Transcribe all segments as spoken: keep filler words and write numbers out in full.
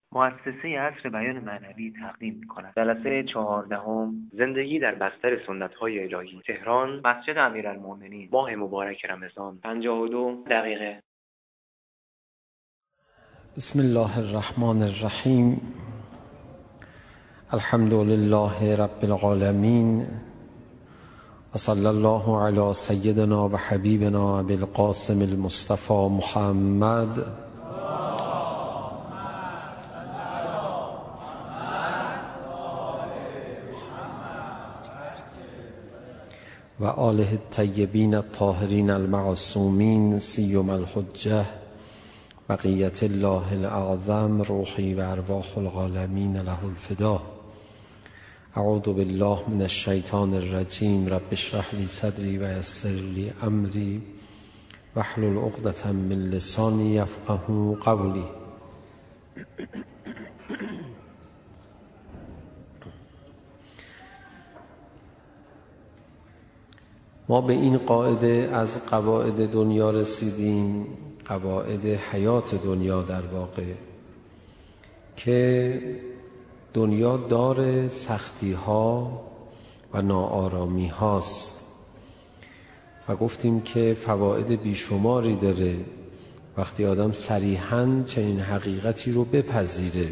مؤسسه عصر بیان معنوی تقدیم می‌کند. جلسه چهاردهم، زندگی در بستر سنت‌های الهی، تهران، مسجد امیرالمؤمنین، ماه مبارک رمضان، پنجاه و دو دقیقه. بسم الله الرحمن الرحیم. الحمد لله رب العالمین و صلی الله علی سیدنا و حبیبنا ابی القاسم المصطفى محمد و آله الطیبین الطاهرین المعصومین سیما الحجة بقیت الله الاعظم روحی و ارواح العالمین له الفدا. اعوذ بالله من الشیطان الرجیم. رب اشرح لی صدری و یسر لی امری واحلل عقدة من لسانی یفقهوا قولی. ما به این قاعده از قواعد دنیا رسیدیم، قواعد حیات دنیا در واقع، که دنیا دار سختی ها و ناآرامی هاست و گفتیم که فواید بیشماری داره وقتی آدم صریحاً چنین حقیقتی رو بپذیره.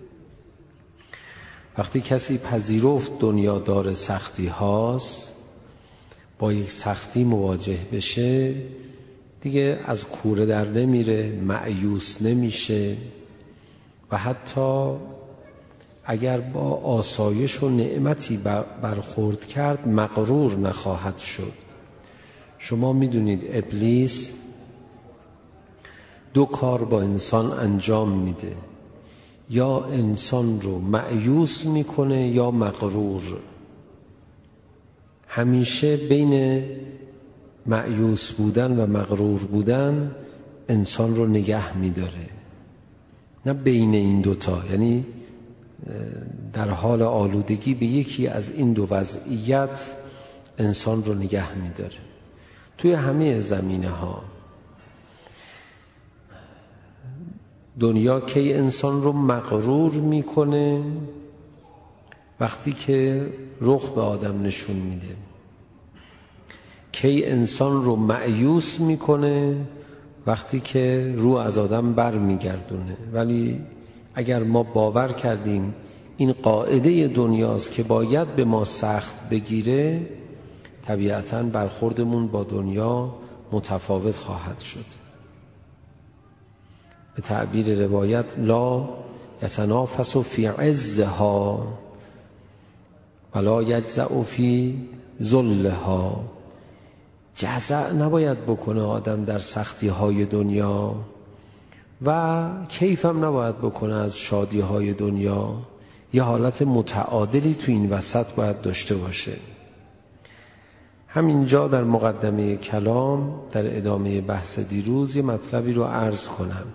وقتی کسی پذیرفت دنیا دار سختی هاست، با یک سختی مواجه بشه، دیگه از کوره در نمیره، مأیوس نمیشه و حتی اگر با آسایش و نعمتی برخورد کرد مغرور نخواهد شد. شما میدونید ابلیس دو کار با انسان انجام میده، یا انسان رو مأیوس میکنه یا مغرور. همیشه بین مأیوس بودن و مغرور بودن انسان رو نگه میداره، نه بین این دوتا، یعنی در حال آلودگی به یکی از این دو وضعیت انسان رو نگه میداره. توی همه زمینه ها دنیا کی انسان رو مغرور میکنه؟ وقتی که رخ به آدم نشون میده. کی انسان رو مأیوس میکنه؟ وقتی که رو از آدم بر میگردونه. ولی اگر ما باور کردیم این قاعده دنیاست که باید به ما سخت بگیره، طبیعتاً برخوردمون با دنیا متفاوت خواهد شد. به تعبیر روایت لا یتنافس فی عزها ولا یجزع فی ذلها. جزع نباید بکنه آدم در سختی های دنیا و کیف هم نباید بکنه از شادی های دنیا. یه حالت متعادلی تو این وسط باید داشته باشه. همینجا در مقدمه کلام در ادامه بحث دیروز یه مطلبی رو عرض کنم.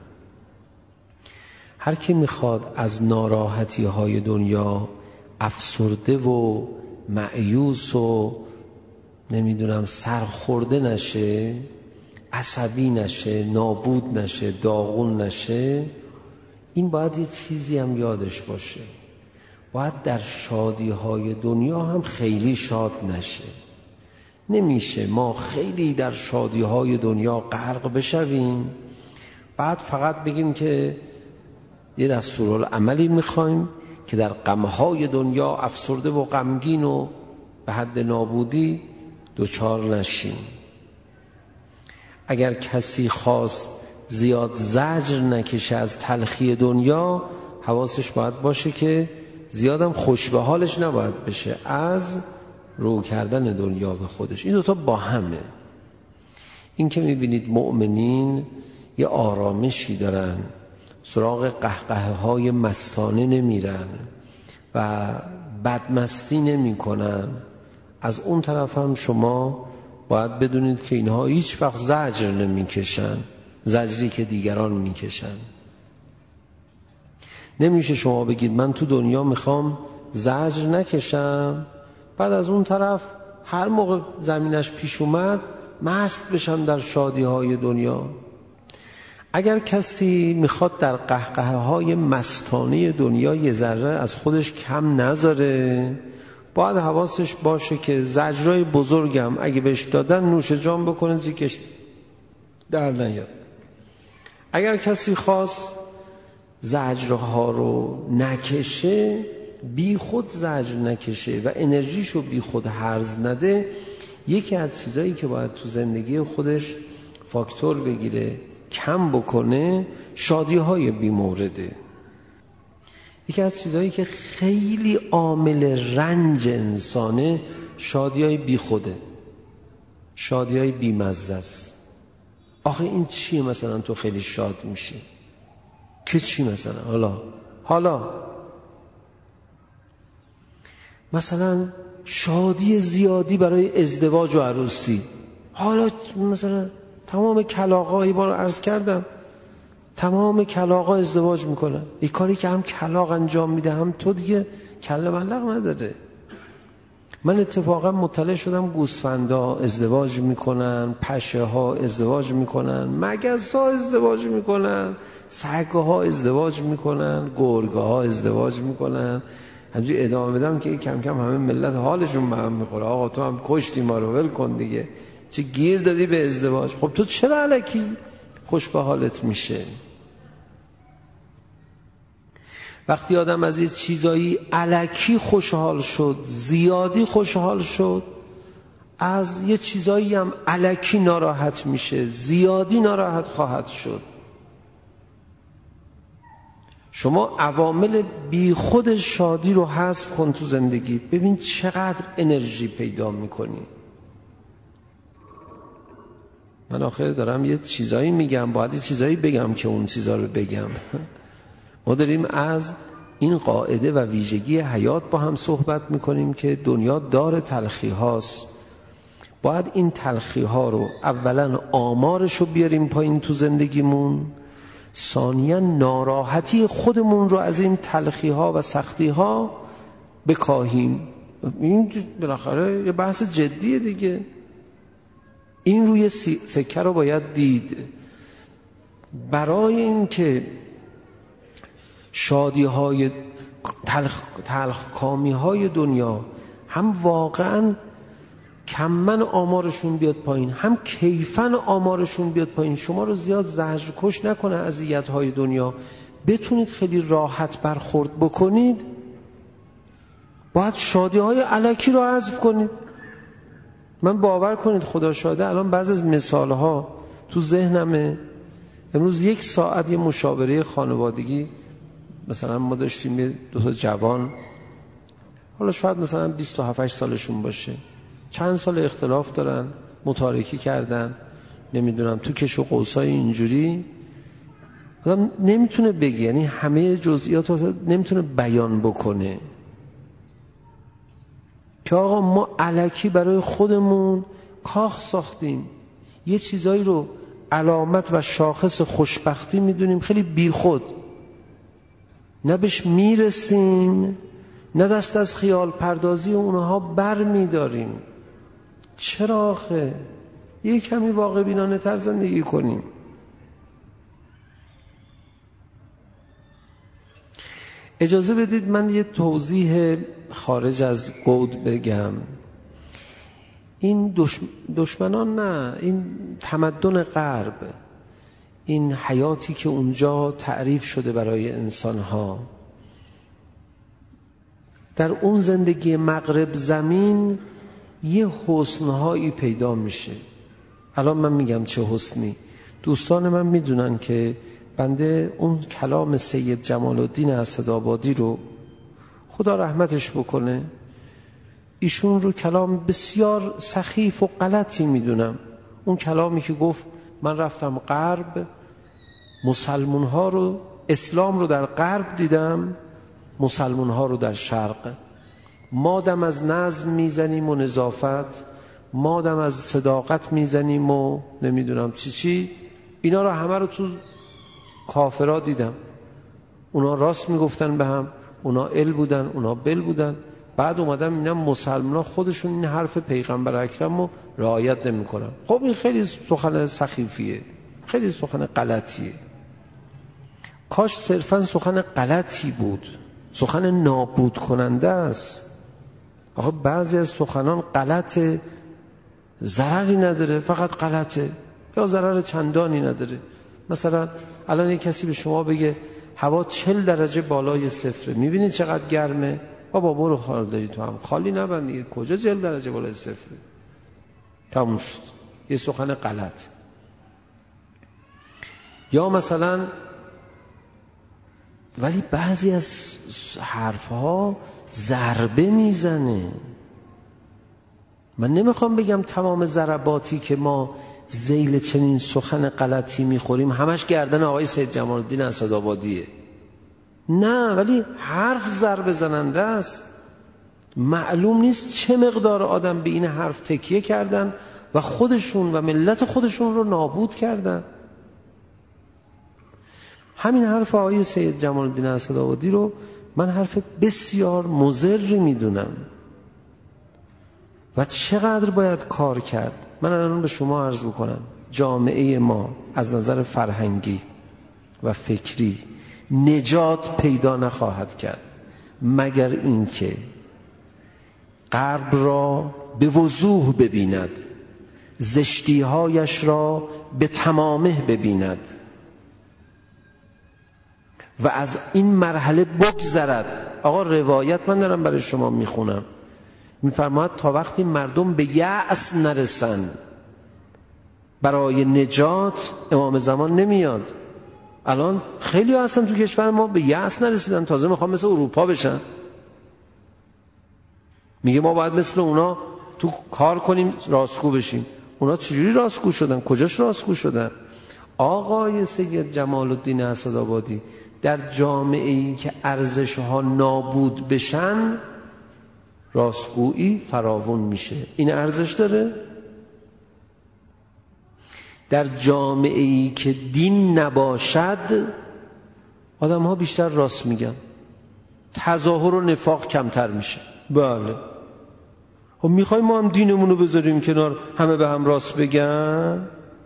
هر کی میخواد از ناراحتی های دنیا افسرده و مأیوس و نمیدونم سرخورده نشه، عصبی نشه، نابود نشه، داغون نشه، این باید یه چیزی هم یادش باشه. باید در شادی های دنیا هم خیلی شاد نشه. نمیشه ما خیلی در شادی های دنیا غرق بشویم، بعد فقط بگیم که یه دستورالعملی میخوایم که در غمهای دنیا افسرده و غمگین و به حد نابودی دوچار نشیم. اگر کسی خواست زیاد زجر نکشه از تلخی دنیا، حواسش باید باشه که زیادم خوش به حالش نباید بشه از رو کردن دنیا به خودش. این دوتا با همه. این که میبینید مؤمنین یه آرامشی دارن، سراغ قهقه های مستانه نمیرن و بدمستی نمی کنن، از اون طرف هم شما باید بدونید که اینها هیچ وقت زجر نمی کشن، زجری که دیگران می کشن. نمیشه شما بگید من تو دنیا میخوام زجر نکشم، بعد از اون طرف هر موقع زمینش پیش اومد مست بشم در شادی های دنیا. اگر کسی میخواد در قهقه های مستانه دنیا یه ذره از خودش کم نذاره، باید حواسش باشه که زجرای بزرگم اگه بهش دادن نوش جان بکنه زیکش در نیاد. اگر کسی خواست زجرها رو نکشه، بی خود زجر نکشه و انرژیشو بی خود هرز نده، یکی از چیزایی که باید تو زندگی خودش فاکتور بگیره کم بکنه شادی های بی مورده. یکی از چیزایی که خیلی عامل رنج انسانه شادی های بی خوده، شادی های بی مزه است. آخه این چیه مثلا تو خیلی شاد میشی که چی مثلا حالا حالا مثلا شادی زیادی برای ازدواج و عروسی. حالا مثلا تمام کلاغا یه بار عرض کردم تمام کلاغا ازدواج میکنن، این کاری که هم کلاغ انجام میده هم تو دیگه کله ملق نداره. من اتفاقا مطلع شدم گوسفندا ازدواج میکنن، پشه ها ازدواج میکنن، مگس ها ازدواج میکنن، سگ ها ازدواج میکنن، گرگ ها ازدواج میکنن. همجوری ادامه بدم که کم کم همه ملت حالشون به هم میخوره. آقا تو هم کشتی ما رو ول کن دیگه، چه گیر دادی به ازدواج؟ خب تو چرا الکی خوش به حالت میشه؟ وقتی آدم از یه چیزایی الکی خوشحال شد، زیادی خوشحال شد، از یه چیزایی هم الکی ناراحت میشه، زیادی ناراحت خواهد شد. شما عوامل بی خود شادی رو حذف کن تو زندگیت، ببین چقدر انرژی پیدا میکنی. من آخر دارم یه چیزایی میگم، باید یه چیزایی بگم که اون چیزا رو بگم. ما داریم از این قاعده و ویژگی حیات با هم صحبت میکنیم که دنیا دار تلخی هاست. باید این تلخی ها رو اولا آمارش رو بیاریم پایین تو زندگیمون، ثانیاً ناراحتی خودمون رو از این تلخی ها و سختی ها بکاهیم. این بالاخره یه بحث جدیه دیگه. این روی سکه رو باید دید. برای این که شادی های تلخ, تلخ کامی های دنیا هم واقعاً کمن آمارشون بیاد پایین، هم کیفن آمارشون بیاد پایین، شما رو زیاد زجر کش نکنه اذیت های دنیا، بتونید خیلی راحت برخورد بکنید، باید شادی های الکی رو حذف کنید. من باور کنید خدا شاده الان بعضی از مثال ها تو ذهنمه. امروز یک ساعت یه مشاوره خانوادگی مثلا ما داشتیم، یه دو تا جوان، حالا شاید مثلا بیست و هفت سالشون باشه، چند سال اختلاف دارن، متارکی کردن، نمیدونم تو کش و قوسای اینجوری، آدم نمیتونه بگی، یعنی همه جزئیات رو نمیتونه بیان بکنه که آقا ما الکی برای خودمون کاخ ساختیم، یه چیزایی رو علامت و شاخص خوشبختی میدونیم، خیلی بیخود، نه بهش میرسیم، نه دست از خیال پردازی اونها بر میداریم. چرا آخه؟ یه کمی واقع بینانه تر زندگی کنیم. اجازه بدید من یه توضیح خارج از گود بگم. این دشم... دشمنان نه، این تمدن غرب، این حیاتی که اونجا تعریف شده برای انسانها، در اون زندگی مغرب زمین یه حسنهایی پیدا میشه. الان من میگم چه حسنی، دوستان من میدونن که بنده اون کلام سید جمال الدین اسدآبادی رو خدا رحمتش بکنه، ایشون رو کلام بسیار سخیف و غلطی میدونم. اون کلامی که گفت من رفتم غرب، مسلمون ها رو، اسلام رو در غرب دیدم، مسلمون ها رو در شرق. مادم از نظم میزنیم و نظافت، مادم از صداقت میزنیم و نمیدونم چی چی، اینا رو همه رو تو کافرها دیدم. اونا راست میگفتن به هم، اونا ال بودن، اونا بل بودن. بعد اومدم اینا مسلمان ها خودشون این حرف پیغمبر اکرم رو رعایت نمی کنن. خب این خیلی سخن سخیفیه، خیلی سخن غلطیه. کاش صرفا سخن غلطی بود، سخن نابود کننده است. آخه بعضی از سخنان غلطه، ضرری نداره، فقط غلطه، یا ضرر چندانی نداره. مثلا الان یک کسی به شما بگه هوا چهل درجه بالای صفره، میبینید چقدر گرمه؟ بابا برو خال داری تو هم خالی نبند دیگه، کجا چهل درجه بالای صفره؟ تموم شد. یه سخن غلط. یا مثلا ولی بعضی از حرفها ضربه میزنه. من نمیخوام بگم تمام ضرباتی که ما ذیل چنین سخن غلطی میخوریم همش گردن آقای سید جمال الدین اسدآبادیه. نه، ولی حرف ضربه زننده است. معلوم نیست چه مقدار آدم به این حرف تکیه کردن و خودشون و ملت خودشون رو نابود کردن. همین حرف آقای سید جمال الدین اسدآبادی رو من حرف بسیار مضری میدونم و چقدر باید کار کرد. من الان به شما عرض بکنم جامعه ما از نظر فرهنگی و فکری نجات پیدا نخواهد کرد مگر اینکه غرب را به وضوح ببیند، زشتی‌هایش را به تمامه ببیند و از این مرحله بگذرد. آقا روایت من دارم برای شما میخونم، میفرماید تا وقتی مردم به یأس نرسن برای نجات امام زمان نمیاد. الان خیلی ها هستن تو کشور ما به یأس نرسیدن، تازه میخوام مثل اروپا بشن. میگه ما باید مثل اونا تو کار کنیم راستگو بشیم. اونا چجوری راستگو شدن؟ کجاش راستگو شدن؟ آقای سید جمال الدین اسدآبادی در جامعه ای که ارزش‌ها نابود بشن راستگویی فراوان میشه. این ارزش داره؟ در جامعه ای که دین نباشد آدم ها بیشتر راست میگن، تظاهر و نفاق کمتر میشه. بله، خب میخوایم ما هم دینمون رو بذاریم کنار، همه به هم راست بگن؟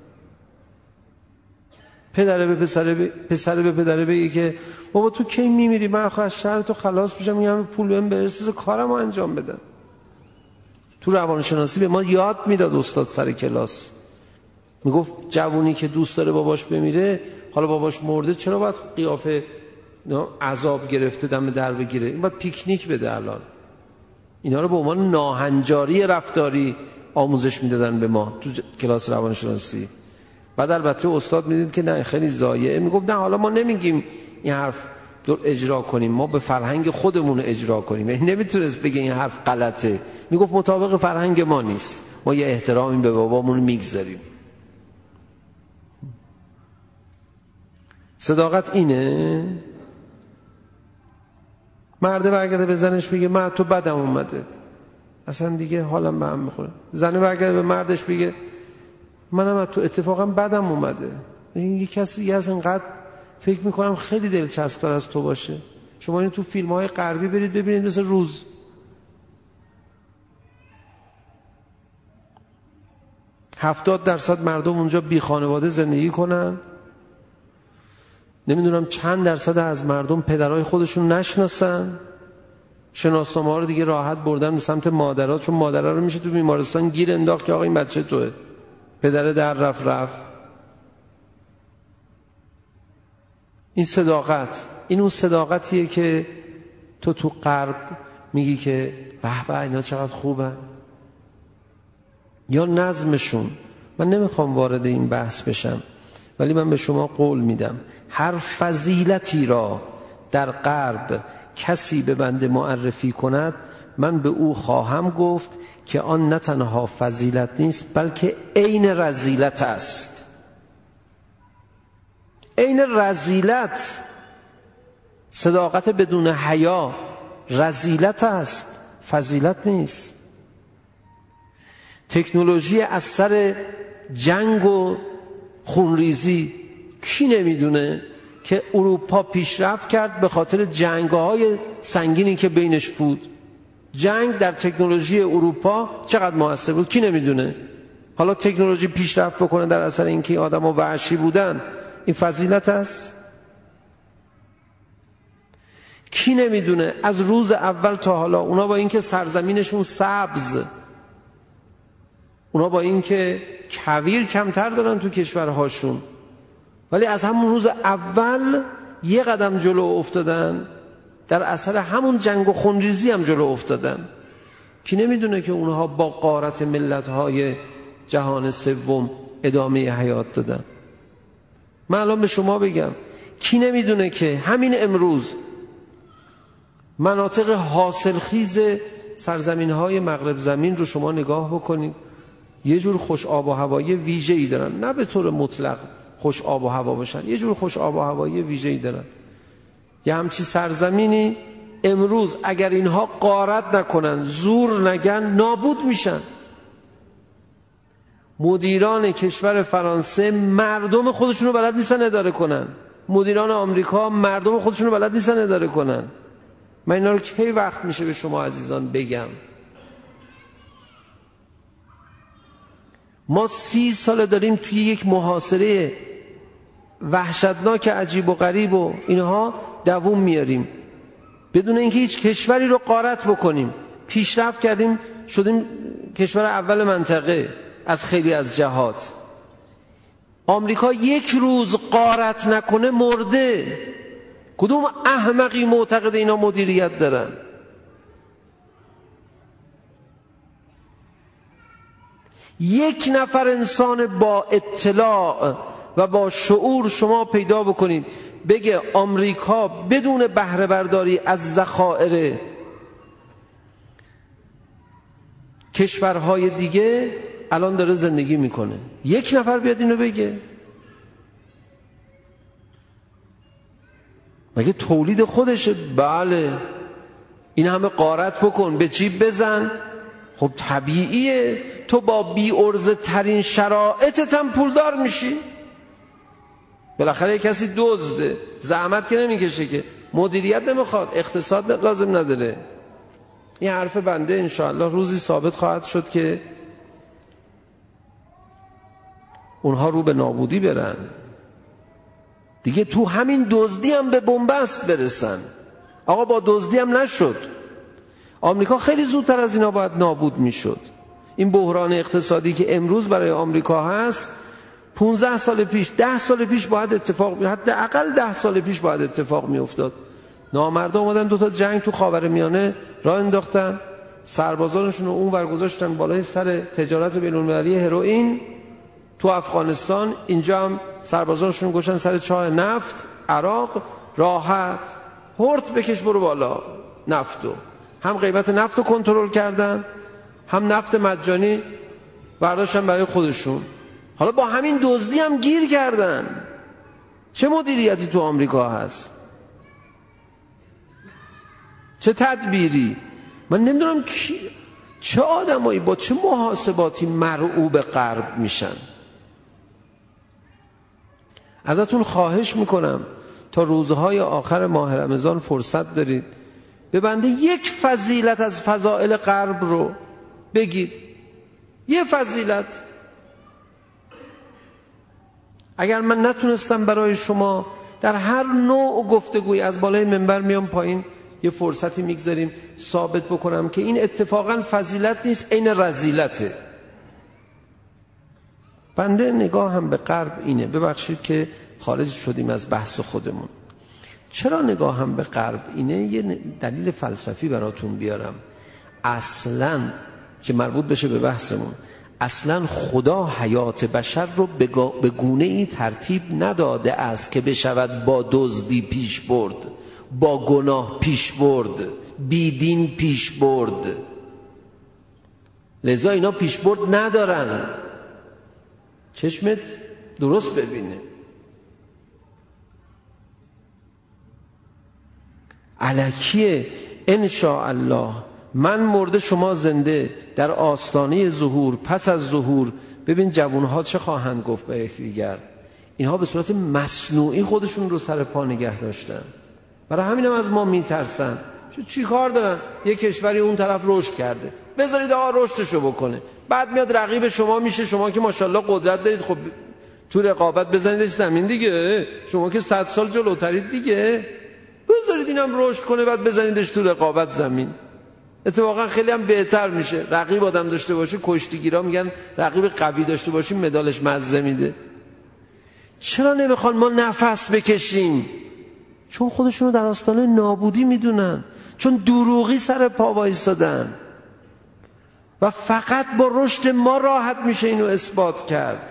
پدره به پسره ب... پسره به پدره بگه که بابا تو کی میمیری؟ من آخه از شهر تو خلاص بشم، این همه پول بهم برسه کارمو انجام بدم. تو روانشناسی به ما یاد میداد استاد سر کلاس، میگفت جوونی که دوست داره باباش بمیره، حالا باباش مرده، چرا باید قیافه عذاب گرفته دم در بگیره؟ این باید پیکنیک بده. الان اینا رو به عنوان ناهنجاری رفتاری آموزش میدادن به ما تو کلاس روانشناسی. بعد البته استاد میدید که نه خیلی ضایعه، میگفت نه حالا ما نمیگیم این حرف رو اجرا کنیم، ما به فرهنگ خودمون اجرا کنیم. این نمیتونست بگه این حرف غلطه، میگفت مطابق فرهنگ ما نیست، ما یه احترامی به بابامون میگذاریم. صداقت اینه؟ مرده برگرده به زنش بگه من تو بدم اومده، اصلا دیگه حالم به هم میخوره. زنه برگرده به مردش بگه منم تو اتفاقا بدم اومده. این یه کسی از اینقدر فکر میکنم خیلی دلچسب‌تر از تو باشه. شما این تو فیلم‌های غربی برید ببینید، مثل روز هفتاد درصد مردم اونجا بی خانواده زندگی کنن، نمیدونم چند درصد از مردم پدرای خودشون نشناسن، شناسنامه ها رو دیگه راحت بردن به سمت مادرها، چون مادرها رو میشه تو بیمارستان گیر انداخت که آقا این بچه توه، پدر در رفت رفت. این صداقت، این اون صداقتیه که تو تو غرب میگی که به به اینا چقدر خوبه. یا نظمشون. من نمیخوام وارد این بحث بشم، ولی من به شما قول میدم هر فضیلتی را در غرب کسی به بنده معرفی کند، من به او خواهم گفت که آن نه تنها فضیلت نیست بلکه عین رذیلت است. عین رذیلت. صداقت بدون حیا رذیلت است، فضیلت نیست. تکنولوژی از سر جنگ و خونریزی، کی نمیدونه که اروپا پیشرفت کرد به خاطر جنگ‌های سنگینی که بینش بود؟ جنگ در تکنولوژی اروپا چقدر موثر بود کی نمیدونه؟ حالا تکنولوژی پیشرفت بکنه در اثر اینکه آدم‌ها وحشی بودن، این فضیلت است؟ کی نمیدونه از روز اول تا حالا اونا با اینکه سرزمینشون سبز، اونا با اینکه کویر کمتر دارن تو کشورهاشون، ولی از همون روز اول یه قدم جلو افتادن، در اثر همون جنگ و خونریزی هم جلو افتادن. کی نمیدونه که اونها با غارت ملت‌های جهان سوم ادامه حیات دادن؟ من الان به شما بگم کی نمیدونه که همین امروز مناطق حاصلخیز سرزمین‌های مغرب زمین رو شما نگاه بکنید، یه جور خوش آب و هوایی ویژه‌ای دارن، نه به طور مطلق خوش آب و هوا باشن، یه جور خوش آب و هوایی ویژه‌ای دارن. یه همچی سرزمینی امروز اگر اینها غارت نکنن، زور نگن، نابود میشن. مدیران کشور فرانسه مردم خودشونو بلد نیستن اداره کنن، مدیران آمریکا مردم خودشونو بلد نیستن اداره کنن. من اینا رو کی وقت میشه به شما عزیزان بگم؟ ما سی سال داریم توی یک محاصره وحشتناک عجیب و غریب و اینها دووم میاریم بدون اینکه هیچ کشوری رو غارت بکنیم. پیشرفت کردیم، شدیم کشور اول منطقه از خیلی از جهات. آمریکا یک روز غارت نکنه مرده. کدوم احمقی معتقد اینا مدیریت دارن؟ یک نفر انسان با اطلاع و با شعور شما پیدا بکنید بگه آمریکا بدون بهره برداری از ذخایر کشورهای دیگه الان داره زندگی میکنه. یک نفر بیاد اینو بگه؟ مگه تولید خودشه؟ بله. این همه غارت بکن، به جیب بزن، خب طبیعیه تو با بی ارزه ترین شرایطت هم پولدار میشی. بالاخره کسی دزده، زحمت که نمیکشه، که مدیریت نمیخواد، اقتصاد لازم نداره. این حرف بنده انشاءالله روزی ثابت خواهد شد که اونها رو به نابودی برن دیگه. تو همین دزدی هم به بنبست برسن. آقا با دزدی هم نشد، آمریکا خیلی زودتر از اینا باید نابود میشد. این بحران اقتصادی که امروز برای آمریکا هست پونزده سال پیش، ده سال پیش باید اتفاق می حداقل ده سال پیش باید اتفاق می افتاد. نامردا اومدن دو تا جنگ تو خاورمیانه راه انداختن، سربازانشون رو اون ور گذاشتن بالای سر تجارت بین‌المللی هروئین تو افغانستان، اینجا هم سربازانشون گذاشتن سر چاه نفت عراق. راحت هورت بکش برو بالا نفتو، هم قیمت نفتو کنترل کردن، هم نفت مجانی برداشتن برای خودشون. حالا با همین دزدی هم گیر کردن. چه مدیریتی تو آمریکا هست؟ چه تدبیری؟ من نمیدونم کی، چه آدمایی با چه محاسباتی مرعوب غرب میشن. ازتون خواهش میکنم تا روزهای آخر ماه رمضان فرصت دارید به بنده یک فضیلت از فضائل غرب رو بگید. یه فضیلت. اگر من نتونستم برای شما در هر نوع گفتگوی از بالای منبر میام پایین یه فرصتی میگذاریم ثابت بکنم که این اتفاقا فضیلت نیست، این رذیلته. بنده نگاه هم به غرب اینه. ببخشید که خارج شدیم از بحث خودمون. چرا نگاه هم به غرب اینه؟ یه دلیل فلسفی براتون بیارم. اصلاً که مربوط بشه به بحثمون، اصلاً خدا حیات بشر رو به گونه ای ترتیب نداده است که بشود با دزدی پیش برد، با گناه پیش برد، بی دین پیش برد. لذا اینا پیش برد ندارن. چشمت درست ببینه. الکیه انشاءالله من مرده شما زنده در آستانه ظهور، پس از ظهور ببین جوانها چه خواهند گفت به یکدیگر. اینها به صورت مصنوعی خودشون رو سر پا نگه داشتن. برای همین هم از ما میترسن. چی کار دارن؟ یک کشوری اون طرف رشد کرده، بذارید آقا رشدشو بکنه. بعد میاد رقیب شما میشه. شما که ماشاءالله قدرت دارید، خب تو رقابت بزنیدش زمین دیگه. شما که صد سال جلوترید دیگه، بذارید اینم رشد کنه بعد بزنیدش تو رقابت زمین. اتفاقا خیلی هم بهتر میشه. رقیب آدم داشته باشه، کشتیگیرا میگن رقیب قوی داشته باشیم مدالش مزه میده. چرا نمیخوان ما نفس بکشیم؟ چون خودشونو در آستانه نابودی میدونن، چون دروغی سر پا وایسادن و فقط با رشد ما راحت میشه اینو اثبات کرد.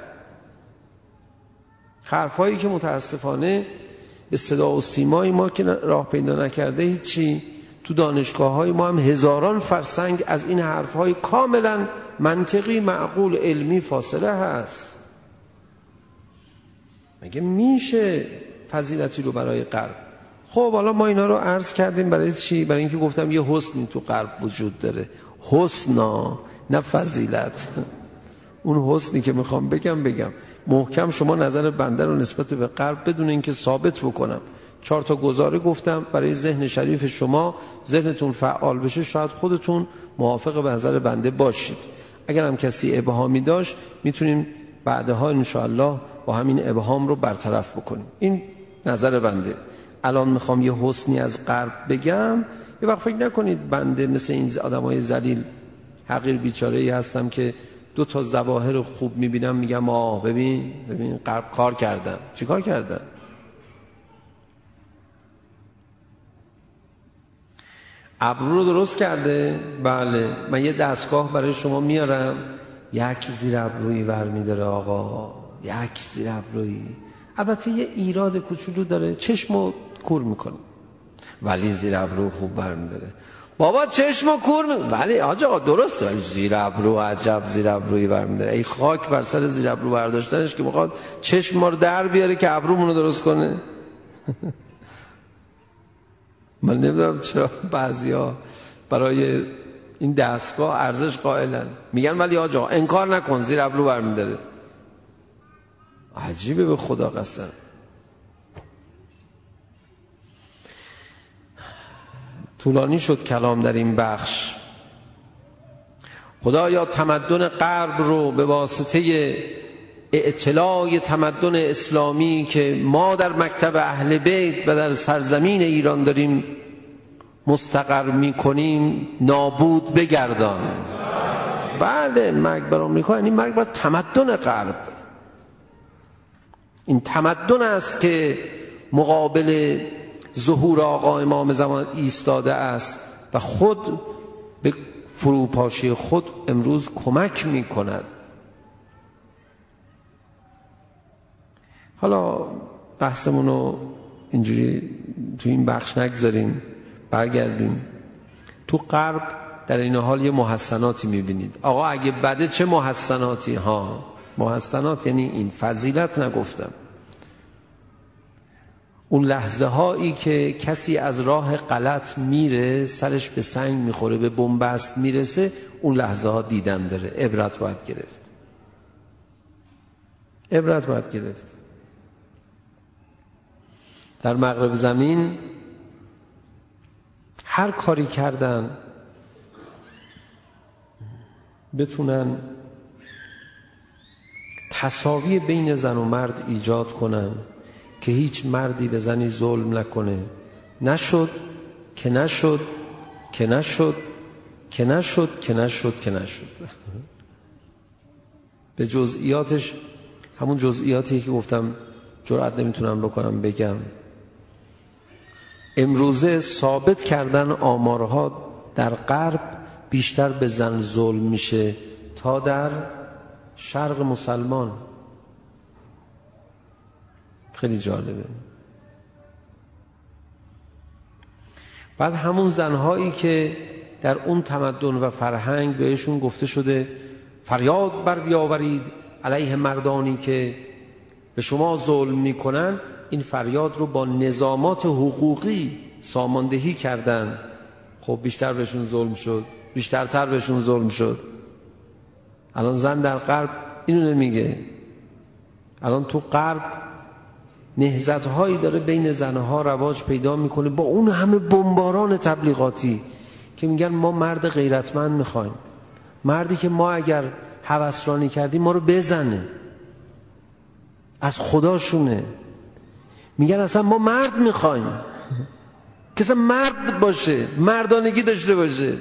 حرفایی که متاسفانه به صدا و سیمای ما که راه پیدا نکرده هیچی، تو دانشگاه های ما هم هزاران فرسنگ از این حرفهای کاملا منطقی، معقول، علمی فاصله هست. مگه میشه فضیلتی رو برای غرب؟ خب حالا ما اینا رو عرض کردیم برای چی؟ برای اینکه گفتم یه حسنی تو غرب وجود داره. حسنا، نه فضیلت. اون حسنی که میخوام بگم بگم محکم شما نظر بنده رو نسبت به غرب بدون اینکه ثابت بکنم. چهار تا گزاره گفتم برای ذهن شریف شما، ذهنتون فعال بشه، شاید خودتون موافق به نظر بنده باشید. اگر هم کسی ابهامی داشت میتونیم بعدها انشاءالله با همین ابهام رو برطرف بکنیم. این نظر بنده. الان میخوام یه حسنی از غرب بگم، یه وقت فکر نکنید بنده مثل این آدمای ذلیل حقیر بیچاره‌ای هستم که دو تا ظواهر خوب میبینم میگم آه ببین ببین غرب کار کردن. چی کار کردن؟ ابرو رو درست کرده. بله، من یه دستگاه برای شما میارم، یک زیر ابرویی ور میداره آقا، یک زیر ابرویی. البته یه ایراد کوچولو داره، چشمو کور میکنه ولی زیر ابرو خوب ور میداره. بابا چشمو کور میکنه ولی آقا درسته، ولی زیر ابرو عجب زیر ابرویی ور میداره. ای خاک بر سر زیر ابرو برداشتنش که میخواد چشم ما رو در بیاره که ابرومونو درست کنه. من نمیدونم چرا بعضیا برای این دستگاه ارزش قائلن، میگن ولی آقا انکار نکن زیر ابرو برمی‌داره. عجیبه به خدا قسم. طولانی شد کلام در این بخش. خدایا تمدن غرب رو به واسطه اطلاع تمدن اسلامی که ما در مکتب اهل بیت و در سرزمین ایران داریم مستقر میکنیم نابود بگردان. بله، مرگ بر آمریکا یعنی مرگ بر تمدن غرب. این تمدن است که مقابل ظهور آقا امام زمان ایستاده است و خود به فروپاشی خود امروز کمک میکند. حالا بحثمون رو اینجوری تو این بخش نگذاریم، برگردیم. تو غرب در این حال یه محسناتی میبینید. آقا اگه بده چه محسناتی؟ ها، محسنات یعنی این، فضیلت نگفتم. اون لحظه هایی که کسی از راه غلط میره، سرش به سنگ میخوره، به بنبست میرسه، اون لحظه ها دیدن داره. عبرت باید گرفت. عبرت باید گرفت. در مغرب زمین هر کاری کردن بتونن تساوی بین زن و مرد ایجاد کنن که هیچ مردی به زنی ظلم نکنه. نشد که نشد که نشد که نشد که نشد که نشد. به جزئیاتش، همون جزئیاتی که گفتم جرئت نمیتونم بکنم بگم. امروزه ثابت کردن آمارها در غرب بیشتر به زن ظلم میشه تا در شرق مسلمان. خیلی جالبه. بعد همون زنهایی که در اون تمدن و فرهنگ بهشون گفته شده فریاد بر بیاورید علیه مردانی که به شما ظلم میکنن، این فریاد رو با نظامات حقوقی ساماندهی کردن. خب بیشتر بهشون ظلم شد، بیشترتر بهشون ظلم شد. الان زن در غرب اینو نمیگه. الان تو غرب نهضت‌هایی داره بین زنها رواج پیدا میکنه با اون همه بمباران تبلیغاتی که میگن ما مرد غیرتمند میخوایم، مردی که ما اگر هوسرانی کردیم ما رو بزنه. از خداشونه. میگن اصلا ما مرد میخوایم که اصلا مرد باشه، مردانگی داشته باشه.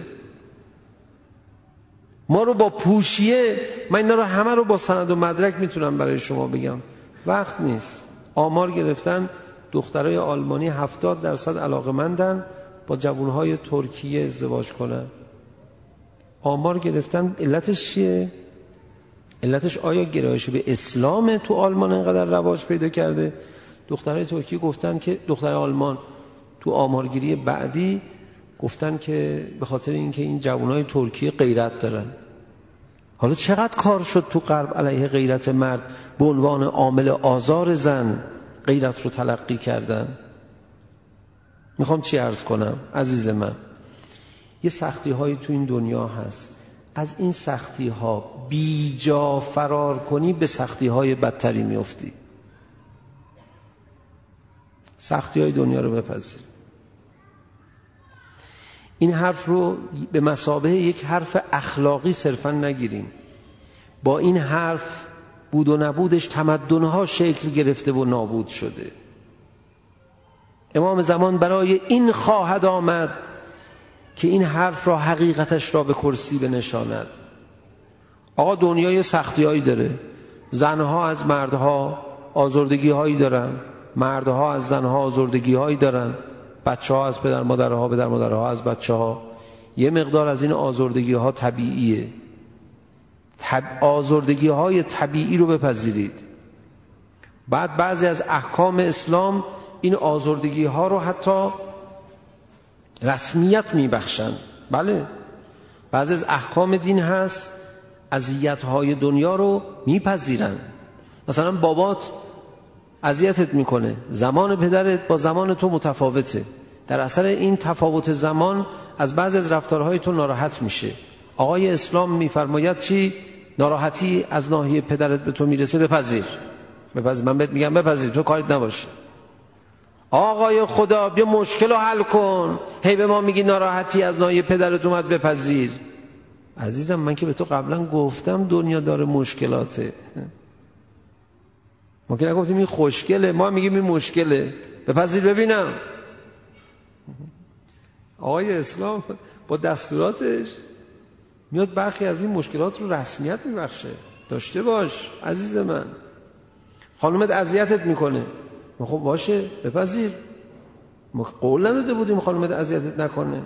ما رو با پوشیه، من اینا رو همه رو با سند و مدرک میتونم برای شما بگم، وقت نیست. آمار گرفتن دخترای آلمانی هفتاد درصد علاقمندن با جوانهای ترکیه ازدواج کنن. آمار گرفتن. علتش چیه؟ علتش آیا گرایش به اسلام تو آلمان اینقدر رواج پیدا کرده؟ دخترای ترکیه گفتن که دخترای آلمان تو آمارگیری بعدی گفتن که به خاطر اینکه این جوانای ترکیه غیرت دارن. حالا چقدر کار شد تو غرب علیه غیرت مرد به عنوان عامل آزار زن غیرت رو تلقی کردن. میخوام چی عرض کنم عزیز من؟ یه سختی هایی تو این دنیا هست، از این سختی ها بی جا فرار کنی به سختی های بدتری میفتی. سختی های دنیا رو بپذیر. این حرف رو به مثابه یک حرف اخلاقی صرفا نگیریم. با این حرف بود و نبودش تمدن‌ها شکل گرفته و نابود شده. امام زمان برای این خواهد آمد که این حرف را حقیقتش را به کرسی بنشاند. آقا دنیای سختی هایی داره. زنها از مردها آزردگی هایی دارن، مردها از زنها آزردگی هایی دارن، بچه ها از پدر مادرها، پدر مادرها از بچه ها. یه مقدار از این آزردگی ها طبیعیه. طب... آزردگی های طبیعی رو بپذیرید. بعد بعضی از احکام اسلام این آزردگی ها رو حتی رسمیت میبخشن. بله، بعضی از احکام دین هست اذیت های دنیا رو میپذیرن. مثلا بابات اذیتت میکنه، زمان پدرت با زمان تو متفاوته، در اثر این تفاوت زمان از بعضی از رفتارهای تو ناراحت میشه. آقای اسلام میفرماید چی؟ ناراحتی از ناحیه پدرت به تو میرسه بپذیر. بپذیر. من بهت میگم بپذیر، تو کاریت نباشه. آقای خدا بیا مشکل رو حل کن، هی به ما میگی ناراحتی از ناحیه پدرت اومد بپذیر. عزیزم من که به تو قبلا گفتم دنیا داره مشکلاته. ما که نگفتیم این خوشگله، ما میگیم این مشکله، بپذیر ببینم. آقای اسلام با دستوراتش میاد برخی از این مشکلات رو رسمیت میبخشه. داشته باش عزیز من. خانومت اذیتت میکنه، خب باشه بپذیر. ما قول نداده بودیم خانومت اذیتت نکنه؟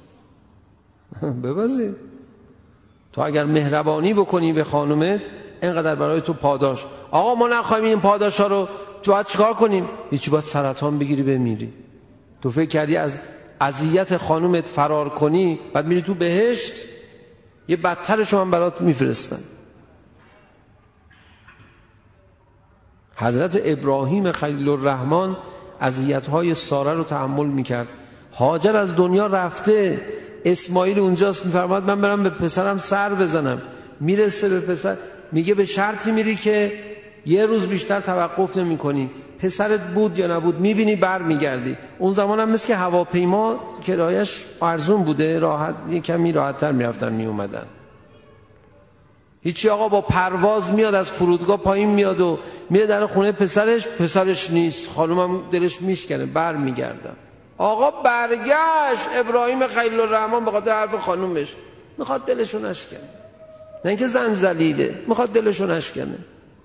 بپذیر. تو اگر مهربانی بکنی به خانومت اینقدر برای تو پاداش. آقا ما نخواهیم این پاداش ها رو، تو باید چیکار کنیم؟ هیچی، باید سرطان بگیری بمیری. تو فکر کردی از اذیت خانومت فرار کنی بعد میری تو بهشت؟ یه بدترشو هم برات میفرستن. حضرت ابراهیم خلیل الرحمن اذیت‌های ساره رو تحمل میکرد. هاجر از دنیا رفته، اسماعیل اونجاست، میفرماد من برم به پسرم سر بزنم. میرسه به پسر، میگه به شرطی میری که یه روز بیشتر توقف نمی کنی. پسرت بود یا نبود میبینی بر میگردی. اون زمان هم مثل که هواپیما کرایش ارزون بوده، راحت یه کمی راحت تر میرفتن میومدن. هیچی آقا با پرواز میاد از فرودگاه پایین میاد و میره در خونه پسرش، پسرش نیست، خانومم دلش میشکنه، بر میگردن. آقا برگشت ابراهیم خلیل الرحمن به خاطر حرف خانومش، میخواد دلشو نشکنه، نه اینکه زن ذلیله، میخواد دلشو نشکنه.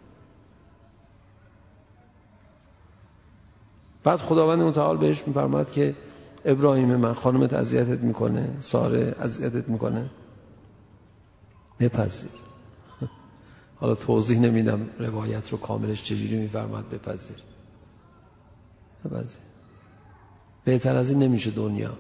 بعد خداوند متعال بهش میفرماد که ابراهیم من خانومت اذیتت میکنه، ساره اذیتت میکنه، بپذیر. حالا توضیح نمیدم روایت رو کاملش چجوری میفرماد بپذیر. بپذیر. بهتر از این نمیشه دنیا.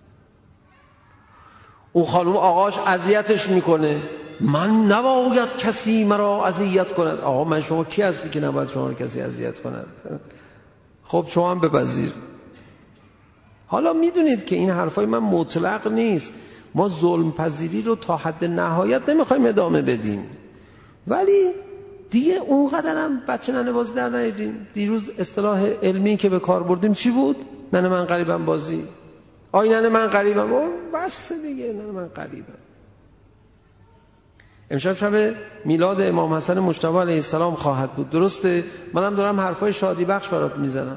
اون خانوم آقاش اذیتش میکنه، من نباید کسی مرا اذیت کند. آقا من شما کی هستی که نباید شما رو کسی اذیت کند؟ خب شما هم بپذیر. حالا میدونید که این حرفای من مطلق نیست، ما ظلم پذیری رو تا حد نهایت نمیخوایم ادامه بدیم، ولی دیگه اونقدر هم بچه ننه بازی در نیاریم. دیروز اصطلاح علمی که به کار بردیم چی بود؟ ننه من قریبم بازی. آی ننه من قریبم، او بس دیگه ننه من قریبم. امشب شب میلاد امام حسن مجتبی علیه السلام خواهد بود. درسته منم دارم حرفای شادی بخش برات میزنم.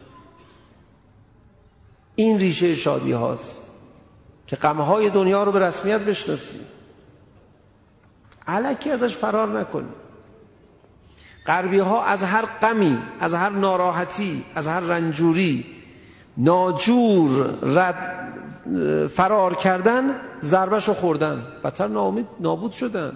این ریشه شادی هاست که غمهای دنیا رو به رسمیت بشناسی، الکی ازش فرار نکنی. غربی ها از هر غمی، از هر ناراحتی، از هر رنجوری ناجور رد فرار کردن، ضربهشو خوردن، بدتر ناامید نابود شدن،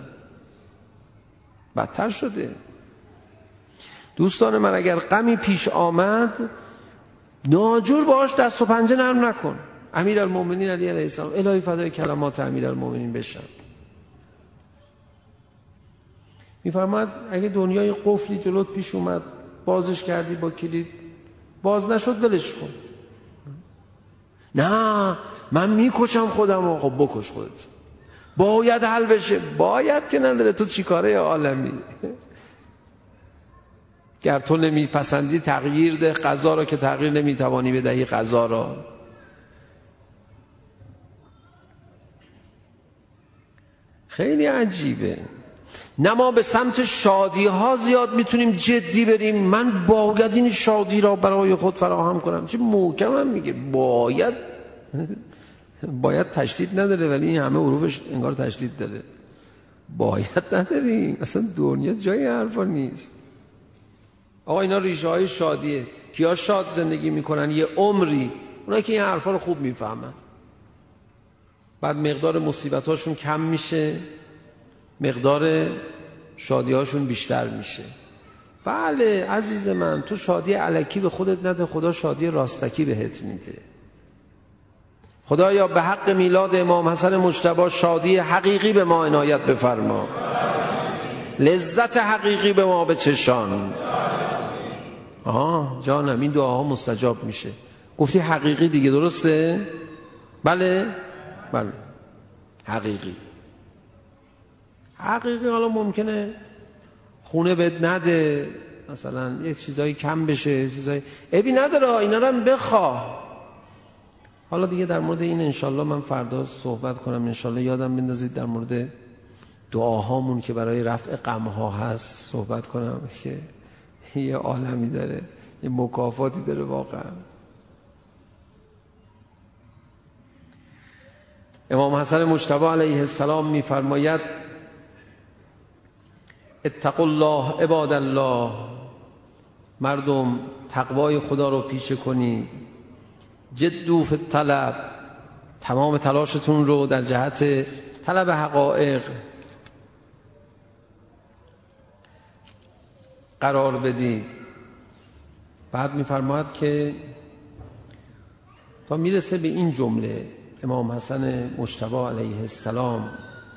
بدتر شده. دوستان من، اگر غمی پیش آمد ناجور باش دست و پنجه نرم نکن. امیرالمومنین علی علیه السلام، الهی فدای کلمات امیرالمومنین بشن، میفرماد اگه دنیای قفلی جلوت پیش اومد بازش کردی با کلید، باز نشد ولش کن. نه من میکشم خودم. خب بکش خودت، باید حل بشه. باید که نداره، تو چی کاره عالمی؟ گر تو نمیپسندی تغییر ده قضا را، که تغییر نمیتوانی بدهی قضا را. خیلی عجیبه. نه ما به سمت شادی ها زیاد میتونیم جدی بریم. من باید این شادی را برای خود فراهم کنم. چه محکم هم میگه باید. باید تشدید نداره، ولی این همه حروفش انگار تشدید داره. باید نداریم، اصلا دنیا جای حرفا نیست. آقا اینا ریشه های شادیه. کیا شاد زندگی میکنن یه عمری؟ اونایی که این حرفا رو خوب میفهمن. بعد مقدار مصیبت هاشون کم میشه، مقدار شادی هاشون بیشتر میشه. بله عزیز من، تو شادی الکی به خودت نده، خدا شادی راستکی بهت میده. خدایا به حق میلاد امام حسن مجتبی شادی حقیقی به ما عنایت بفرما، لذت حقیقی به ما بچشان. آها جانم، این دعاها مستجاب میشه. گفتی حقیقی دیگه، درسته؟ بله بله حقیقی. حقیقی حالا ممکنه خونه بد نده، مثلا یه چیزایی کم بشه، چیزایی ابی نداره، اینا رو هم بخواه. حالا دیگه در مورد این انشالله من فردا صحبت کنم. انشالله یادم بندازید در مورد دعاهامون که برای رفع غمها هست صحبت کنم، که یه عالمی داره، یه مکافاتی داره واقعا. امام حسن مجتبی علیه السلام میفرماید اتقوا الله عباد الله، مردم تقوای خدا رو پیشه کنید. جدوا فی الطلب، تمام تلاشتون رو در جهت طلب حقایق قرار بدید. بعد میفرماید که تا میرسه به این جمله امام حسن مجتبی علیه السلام،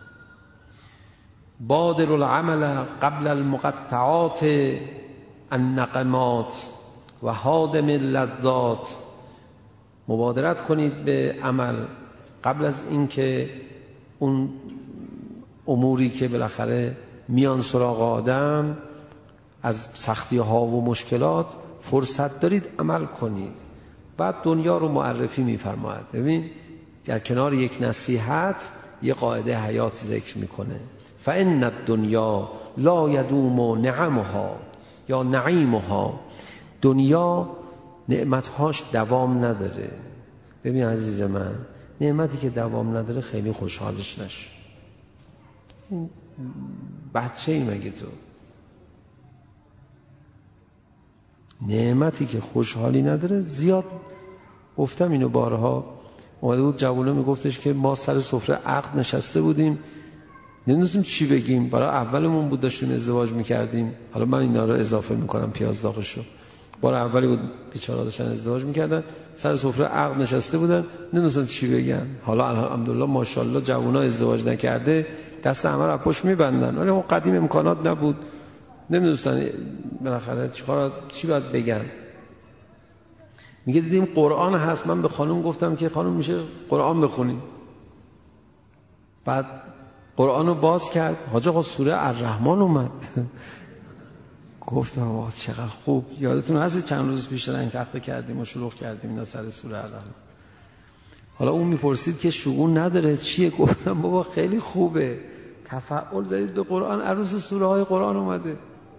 بادر العمل قبل المقطعات النقمات و هادم اللذات، مبادرت کنید به عمل قبل از اینکه اون اموری که بالاخره میان سراغ آدم از سختی ها و مشکلات، فرصت دارید عمل کنید. بعد دنیا رو معرفی میفرماید. ببین در کنار یک نصیحت یه قاعده حیات ذکر میکنه، فان الدنیا لا یدوم نعمها یا نعیمها، دنیا نعمتهاش دوام نداره. ببین عزیز من، نعمتی که دوام نداره خیلی خوشحالش نش. این بچه ای مگه تو؟ نعمتی که خوشحالی نداره زیاد. گفتم اینو بارها، اومده بود جوونه میگفتش که ما سر سفره عقد نشسته بودیم، نمیدونستیم چی بگیم. برای اولمون بود داشتیم ازدواج میکردیم. حالا من اینا رو اضافه میکنم پیاز داغشو. بار اولی بود بیچاره داشتن ازدواج میکردن، سر سفره عقد نشسته بودن، نمیدونستن چی بگن. حالا الحمدلله ماشاءالله جوونا ازدواج نکرده دست همه رو پشت میبندن، ولی اون قدیم امکانات نبود، نمیدونستن بالاخره چیکار چی باید بگن. میگه دیدیم قرآن هست. من به خانم گفتم که خانم میشه قرآن بخونیم. بعد قرآن رو باز کرد، حاج آقا سوره الرحمن اومد. گفتم آقا چقدر خوب. یادتون هست چند روز پیش رنگ تخته کردیم و شلوغ کردیم اینا سر سوره الرحمن. حالا اون میپرسید که شگون نداره چیه؟ گفتم بابا خیلی خوبه، تفعل زدید به قرآن، عروس سوره های قرآن اومده.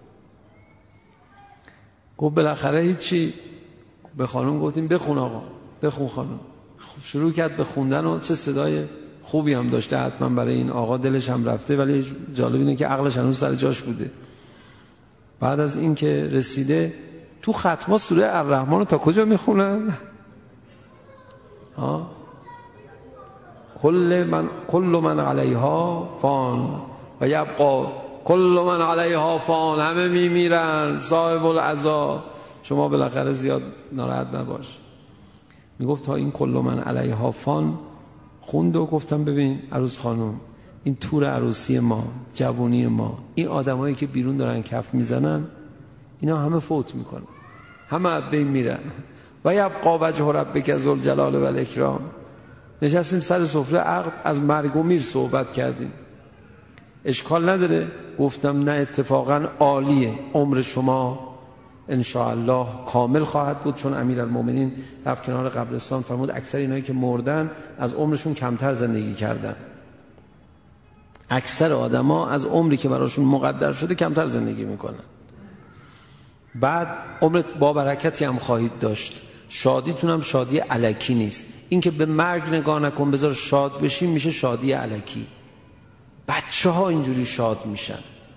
گفت بالاخره هیچی. به خانم گفتیم بخون آقا، بخون خانم. خب شروع کرد به خوندن و چه صدای خوبی هم داشته، حتما برای این آقا دلش هم رفته، ولی جالب اینه که عقلش هنوز سر جاش بوده. بعد از این که رسیده تو ختمه سوره الرحمن رو تا کجا میخونن؟ ها کل من کل من علیها فان و یبقا کل من علیها فان، همه میمیرن، صاحب العزا، شما بالاخره زیاد ناراحت نباش. میگفت تا این کل من علیها فان خوند و گفتم ببین عروس خانم، این تور عروسی ما، جوونی ما، این آدمایی که بیرون دارن کف میزنن، اینا همه فوت میکنن، همه از بین میرن. و یبقا وجه ربک ذوالجلال و الاکرام. نشستیم سر سفره عقد، از مرگ و میر صحبت کردیم. اشکال نداره؟ گفتم نه اتفاقا عالیه، عمر شما انشاءالله کامل خواهد بود، چون امیرالمومنین رفت کنار قبرستان فرمود اکثر اینایی که مردن از عمرشون کمتر زندگی کردن. اکثر آدما از عمری که براشون مقدر شده کمتر زندگی میکنن. بعد عمرت با برکتی هم خواهید داشت، شادیتون هم شادی الکی نیست. این که به مرگ نگاه نکن بذار شاد بشیم میشه شادی الکی. بچه ها اینجوری شاد میشن.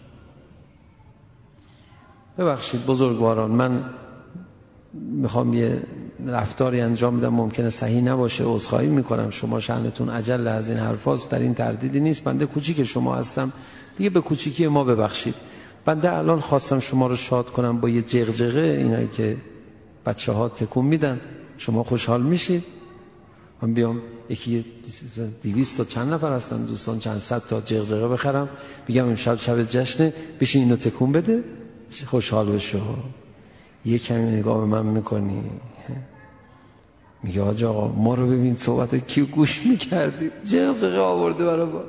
ببخشید بزرگواران، من میخوام یه رفتاری انجام بدم ممکنه صحیح نباشه، عذرخواهی میکنم. شما شأنتون اجل از این حرفاست، در این تردیدی نیست. بنده کوچیک شما هستم دیگه، به کوچیکی ما ببخشید. بنده الان خواستم شما رو شاد کنم با یه جغجغه، اینایی که بچه ها تکون میدن، شما خوشحال میشید. من بیام یکی دویست تا چند نفر هستن دوستان، چند صد تا جغجغه بخرم، بگم امشب شب جشنه، بشین اینو تکون بده، خوشحال بشو. یه کمی نگاه به من میکنی، میگه حاج آقا ما رو ببین صحبت کیو گوش میکردیم، جغجغه آورده برای با.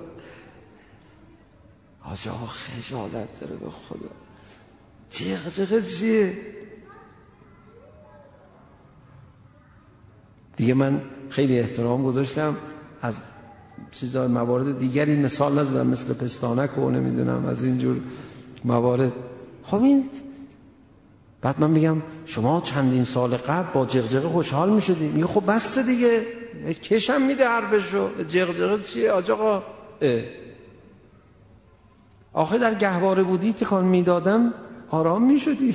حاج آقا خجالت داره به خدا، جغجغه چیه؟ دیگه من خیلی احترام گذاشتم، از چیزای موارد دیگری مثال نزدم، مثل پستانک و نمیدونم از اینجور موارد. خب این بعد من میگم شما چندین سال قبل با جغجغه خوشحال میشدی، میگه خب بس دیگه، کشم میده حرفشو، جغجغه چیه آج آقا؟ آخه در گهواره بودی تکان میدادم آرام میشدی.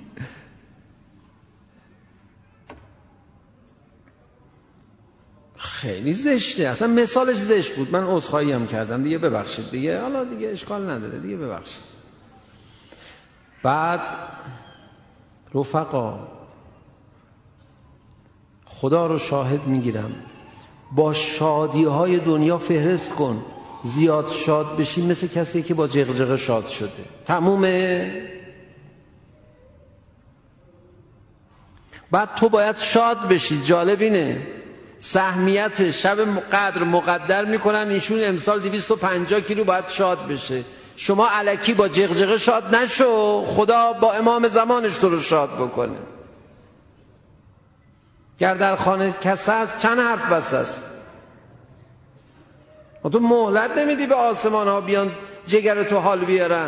خیلی زشته، اصلا مثالش زشت بود. من عذرخواهی هم کردم دیگه، ببخشید دیگه، حالا دیگه اشکال نداره دیگه، ببخشید. بعد رفقا خدا رو شاهد میگیرم، با شادی های دنیا فهرست کن، زیاد شاد بشی مثل کسی که با جغجغه شاد شده، تمومه. بعد تو باید شاد بشی. جالب اینه سهمیت شب قدر مقدر میکنن، ایشون امسال دویست و پنجاه کیلو باید شاد بشه. شما الکی با جغجغه شاد نشو، خدا با امام زمانش تو رو شاد بکنه. گر در خانه کس هست چند حرف بس است. تو مهلت نمیدی به آسمان ها بیان جگر تو حال بیارن،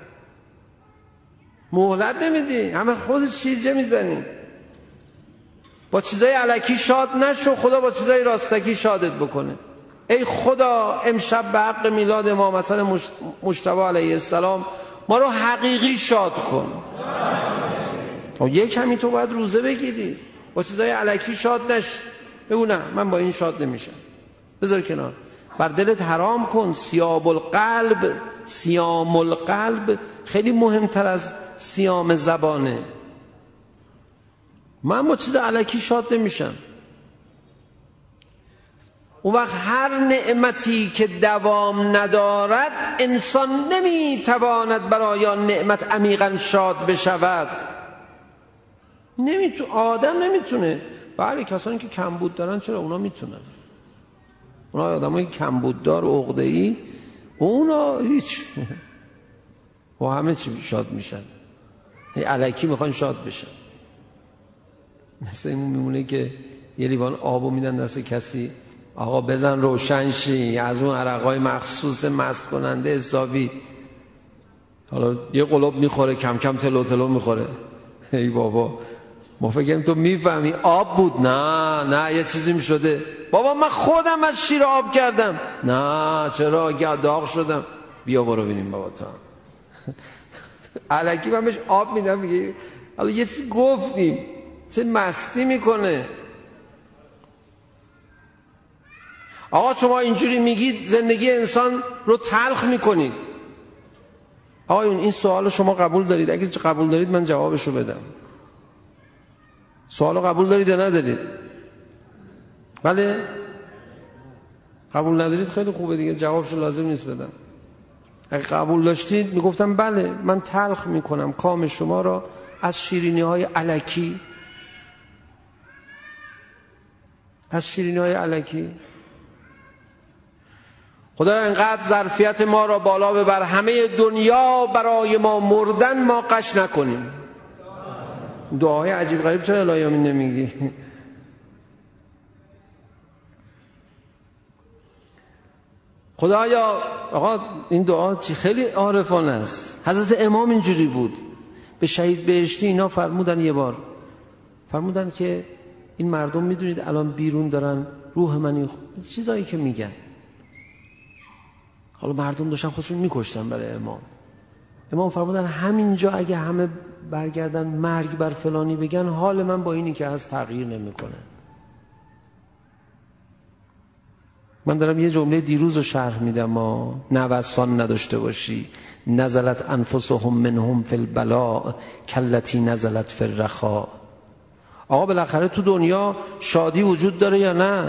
مهلت نمیدی، همه خودت شیرجه میزنی. با چیزای الکی شاد نشو، خدا با چیزای راستکی شادت بکنه. ای خدا امشب به حق میلاد امام حسن مجتبی علیه السلام ما رو حقیقی شاد کن. تو یک کمی تو باید روزه بگیری، با چیزای الکی شاد نش. بگو نه من با این شاد نمیشم، بذار کنار. بر دلت حرام کن. سیام القلب، سیام القلب خیلی مهمتر از سیام زبانه. من با چیز الکی شاد نمیشم. اون وقت هر نعمتی که دوام ندارد انسان نمیتواند برای آن نعمت عمیقا شاد بشود. نمیتونه، آدم نمیتونه. بله کسانی که کمبود دارن چرا اونا میتونن. اونا آدمایی کمبوددار و عقده‌ای اونا هیچ و همه چی شاد میشن، الکی میخوان شاد بشن. مثل این میمونه که یه لیوان آبو میدن دست کسی، آقا بزن روشن شی، از اون عرقای مخصوص مست کننده حسابی. حالا یه قلوب میخوره، کم کم تلو تلو میخوره. ای بابا ما فکریم تو میفهمی آب بود. نه نه یه چیزی میشده. بابا من خودم از شیر آب کردم. نه چرا داغ شدم. بیا برو ببینیم بابا تا الکی من بهش آب میدم میگه حالا یه چیزی گفتیم چه مستی میکنه. آقا شما اینجوری میگید زندگی انسان رو تلخ میکنید. آقایون این سوالو شما قبول دارید؟ اگه قبول دارید من جوابشو بدم. سوالو قبول دارید یا ندارید؟ بله؟ قبول ندارید خیلی خوبه دیگه، جوابشو لازم نیست بدم. اگه قبول داشتید میگفتم بله من تلخ میکنم کام شما را از شیرینی های الکی، از شیرینی های الکی. خدا انقدر ظرفیت ما را بالا ببر همه دنیا برای ما مردن ما قش نکنیم. دعاهای عجیب غریب چرا الهی نمیگی؟ خدایا آقا این دعا چی خیلی عارفانه است. حضرت امام اینجوری بود. به شهید بهشتی اینا فرمودن یه بار، فرمودن که این مردم میدونید الان بیرون دارن روح من این چیزایی که میگن. حالا مردم داشتن خودشون میکشتن برای امام. امام فرمودن همینجا اگه همه برگردن مرگ بر فلانی بگن حال من با اینی که هست تغییر نمیکنه. من دارم یه جمله دیروز رو شرح میدم، ما نوسان نداشته باشی. نزلت انفسهم منهم فی البلاء کلتی نزلت فی الرخاء. آقا بالاخره تو دنیا شادی وجود داره یا نه؟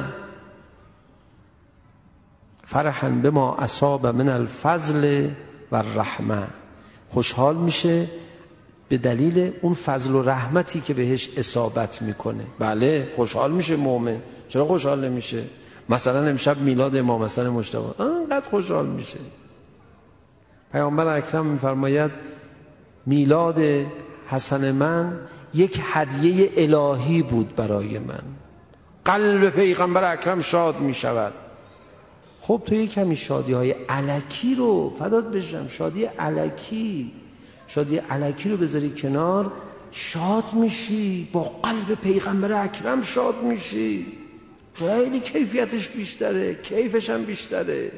فرحا بما اصاب من الفضل و الرحمه، خوشحال میشه به دلیل اون فضل و رحمتی که بهش اصابت میکنه. بله خوشحال میشه مؤمن. چرا خوشحال نمیشه؟ مثلا امشب میلاد امام حسن مجتبی انقدر خوشحال میشه. پیامبر اکرم میفرماید میلاد حسن من یک هدیه الهی بود برای من. قلب پیغمبر اکرم شاد میشود. خب تو یک کمی شادی های الکی رو فدات بشم، شادی الکی شادی الکی رو بذاری کنار، شاد میشی. با قلب پیغمبر اکرم شاد میشی. خیلی کیفیتش بیشتره، کیفش هم بیشتره.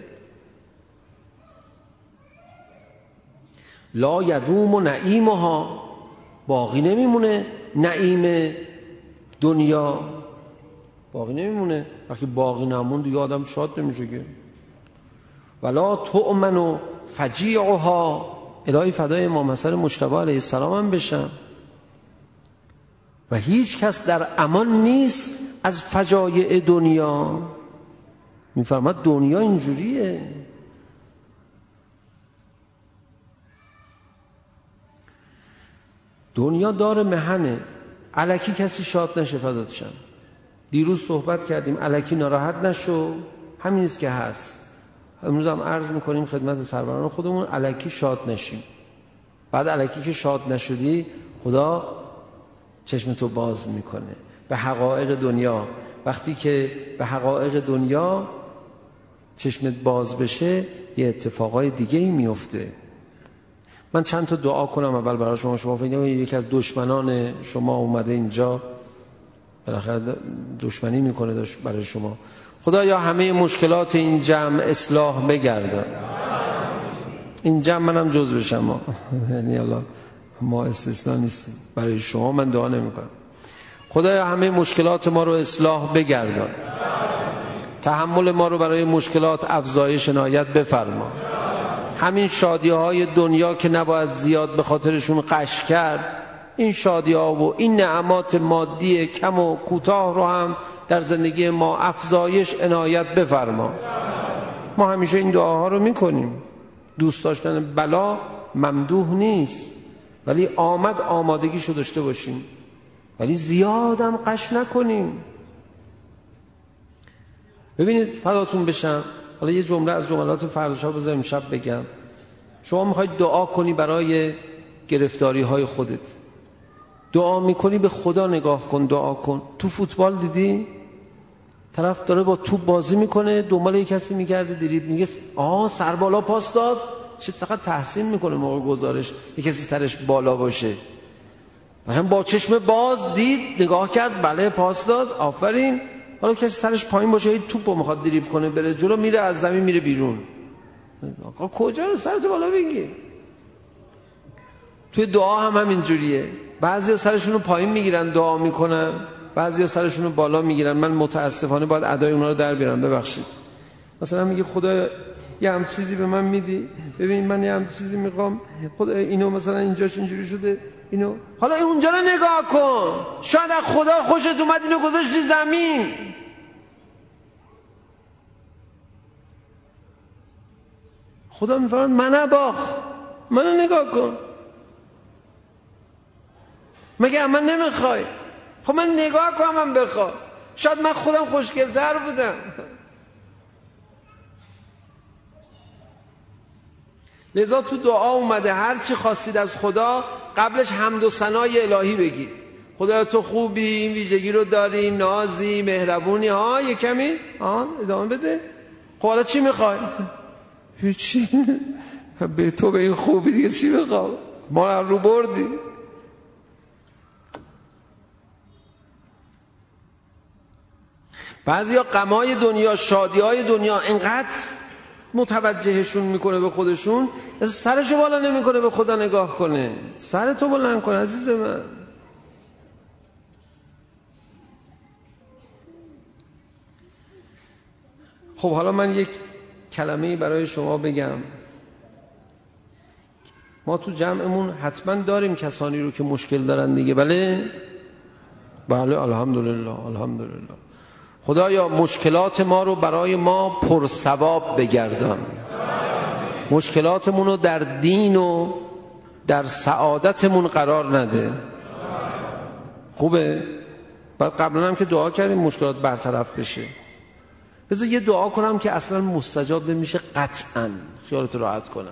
لا یدوم و نعیمها، باقی نمیمونه نعیم دنیا، باقی نمیمونه. وقتی باقی نموند دیگه آدم شاد نمیشه که. ولا تؤمن و فجیعها، الهی فدای امام حسن مجتبی علیه السلام هم بشم. و هیچ کس در امان نیست از فجایع دنیا. میفرماد دنیا اینجوریه. دنیا دار مهنه. الکی کسی شاد نشه فدات شم. دیروز صحبت کردیم الکی ناراحت نشو، همین است که هست. امروز هم عرض میکنیم خدمت سروران خودمون الکی شاد نشیم. بعد الکی که شاد نشدی خدا چشمتو باز میکنه به حقایق دنیا. وقتی که به حقایق دنیا چشمت باز بشه یه اتفاقای دیگه ای میفته. من چند تا دعا کنم اول برای شما. شما فکر نکنید یکی از دشمنان شما اومده اینجا بالاخره دشمنی میکنه برای شما. خدایا همه مشکلات این جمع اصلاح بگردان. این جمع منم جز بشم، ما یعنی الله ما استثناء نیستیم. برای شما من دعا نمیکنم. خدایا همه مشکلات ما رو اصلاح بگردان. تحمل ما رو برای مشکلات افزایش عنایت بفرما. همین شادی های دنیا که نباید زیاد به خاطرشون قش کرد، این شادی ها و این نعمات مادی کم و کوتاه رو هم در زندگی ما افزایش عنایت بفرما. ما همیشه این دعاها رو میکنیم. دوست داشتن بلا ممدوح نیست، ولی آمد آمادگیشو داشته باشیم، ولی زیادم قش نکنیم. ببینید فداتون بشم، حالا یه جمله از جملات فردا بذار امشب بگم. شما میخواید دعا کنی برای گرفتاری های خودت، دعا میکنی به خدا نگاه کن، دعا کن. تو فوتبال دیدی طرف داره با توپ بازی میکنه، دنبال یک کسی میگرده دریبل، میگه آها سر بالا پاس داد، چه چقدر تحسین میکنه موقع گزارش یک کسی سرش بالا باشه. مثلا با چشم باز دید، نگاه کرد، بله پاس داد، آفرین. حالا کسی سرش پایین باشه، این توپو میخواد دریبل کنه بره جلو، میره از زمین میره بیرون. آقا کجا رو سرت بالا بگیر؟ توی دعا هم همینجوریه. بعضیا سرشون رو پایین میگیرن دعا میکنن، بعضیا سرشون رو بالا میگیرن. من متاسفانه باید ادای اونا رو در بیارم، ببخشید. مثلا میگه خدا یه هم چیزی به من میدی، ببین من یه هم چیزی میخوام، خدا اینو مثلا اینجاش اینجوری شده، اینو حالا اونجا رو نگاه کن، شاید از خدا خوشت اومد اینو گذاشتی زمین. خدا میفرماد منو باخ، منو نگاه کن، مگه من نمیخوای؟ خب من نگاه کنم من بخوام، شاید من خودم خوشگل‌تر بودم. لذا تو دعا اومده هر چی خواستید از خدا قبلش حمد و ثنای الهی بگید. خدا تو خوبی، این ویژگی رو داری، نازی، مهربونی. ها یه کمی ها ادامه بده. خب حالا چی میخوای؟ هیچی. به تو به این خوبی دیگه چی میخوام؟ ما رو بردی. بعضیا غمای دنیا، شادیهای دنیا اینقدر متوجهشون میکنه به خودشون، سرشو بالا نمیکنه به خدا نگاه کنه. سرتو بلند کن عزیز من. خب حالا من یک کلمه‌ای برای شما بگم. ما تو جمعمون حتما داریم کسانی رو که مشکل دارن دیگه، بله؟ بله الحمدلله الحمدلله. خدایا مشکلات ما رو برای ما پرثواب بگردان، مشکلاتمون رو در دین و در سعادتمون قرار نده. خوبه؟ بعد قبلا هم که دعا کردیم مشکلات برطرف بشه. بذار یه دعا کنم که اصلا مستجاب نمیشه قطعا، خیالت راحت کنم.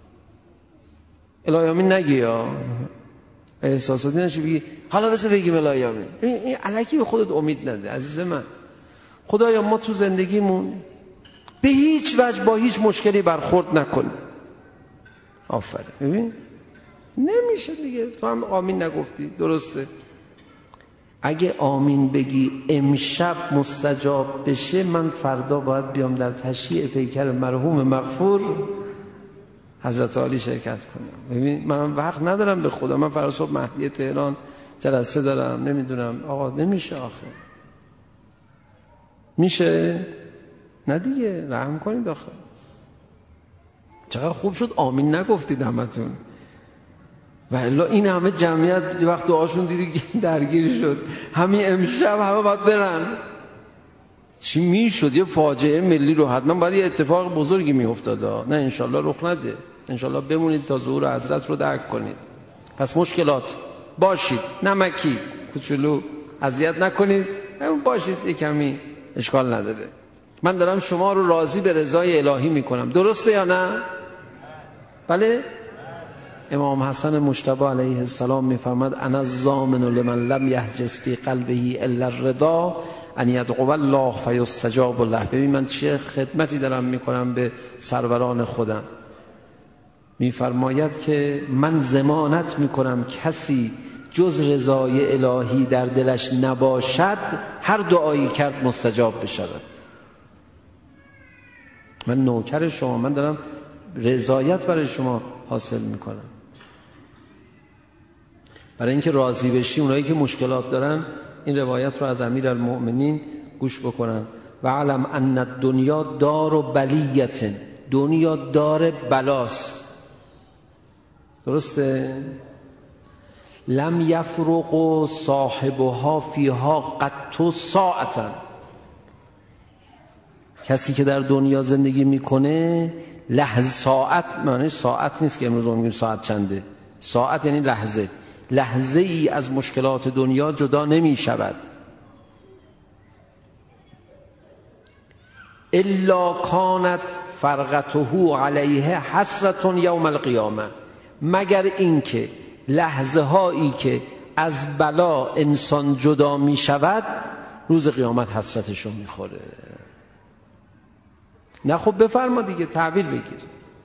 الهی آمین نگی یا احساساتی نشی بگی حالا بذار بگیم الهی آمین. این الکی به خودت امید نده عزیز من. خدایا ما تو زندگیمون به هیچ وجه با هیچ مشکلی برخورد نکنیم. آفرین. ببین نمیشه دیگه. تو هم آمین نگفتی، درسته. اگه آمین بگی امشب مستجاب بشه، من فردا باید بیام در تشییع پیکر مرحوم مغفور حضرت عالی شرکت کنم. ببین من وقت ندارم به خدا، من فردا صبح مهدی تهران جلسه دارم، نمیدونم. آقا نمیشه آخه. میشه؟ نه دیگه، رحم کنید آخه. چقدر خوب شد آمین نگفتید همتون. و الا این همه جمعیت یه وقت دعاشون دیدی درگیری شد، همین امشب همه باید برن. چی میشد؟ یه فاجعه ملی رو حتما باید یه اتفاق بزرگی میافتاد. نه انشالله رخ نده، انشالله بمونید تا ظهور حضرت رو درک کنید. پس مشکلات باشید، نمکی کوچولو اذیت نکنید، باشید یک کمی اشکال نداره. من دارم شما رو راضی به رضای الهی میکنم، درسته یا نه؟ بله؟ امام حسن مجتبی علیه السلام میفرماد انا الضامن لمن لم یحجز فی قلبه الا الرضا ان یدعو الله فیستجاب له. ببین من چه خدمتی دارم میکنم به سروران خودم. میفرماید که من ضمانت میکنم کسی جز رضای الهی در دلش نباشد هر دعایی کرد مستجاب بشود. من نوکر شما، من دارم رضایت برای شما حاصل میکنم. برای اینکه راضی بشی اونایی که مشکلات دارن این روایت رو از امیرالمؤمنین گوش بکنن. و علم ان الدنیا دار بلیت، دنیا دار بلاست، درسته؟ لم یفرق صاحبها فیها قط ساعتا. کسی که در دنیا زندگی میکنه لحظه، ساعت معنی ساعت نیست که امروز میگیم ساعت چنده، ساعت یعنی لحظه، لحظه ای از مشکلات دنیا جدا نمی شود. الا کانت فرقته علیه حسرة یوم القیامه، مگر اینکه لحظه هایی که از بلا انسان جدا می شود روز قیامت حسرتشو میخوره. نه خب بفرما دیگه، تحویل بگیر.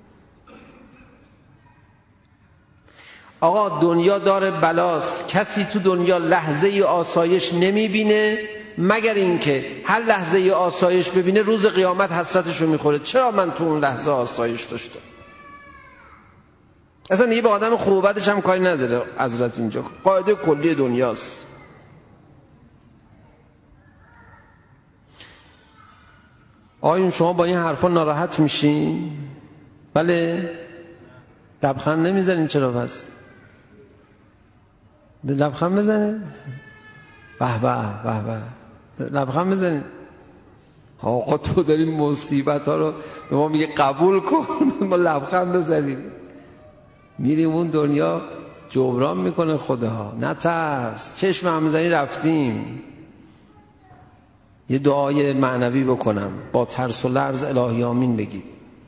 آقا دنیا داره بلاست، کسی تو دنیا لحظه آسایش نمیبینه مگر اینکه هر لحظه آسایش ببینه روز قیامت حسرتشو میخوره. چرا من تو اون لحظه آسایش داشتم؟ اصلا دیگه به آدم خوب و بدش هم کاری نداره حضرت، اینجا قاعده کلی دنیاست. آیون شما با این حرفا ناراحت میشین؟ بله؟ لبخند نمیزنین چرا پس؟ لبخند بزنین؟ به به به به لبخند بزنین. آقا تو داری مصیبت ها رو به ما میگه قبول کن، ما لبخند بزنیم. میریم اون دنیا جبران میکنه خدا. نترس، چشم هم میزنی رفتیم. یه دعای معنوی بکنم، با ترس و لرز الهی آمین بگید.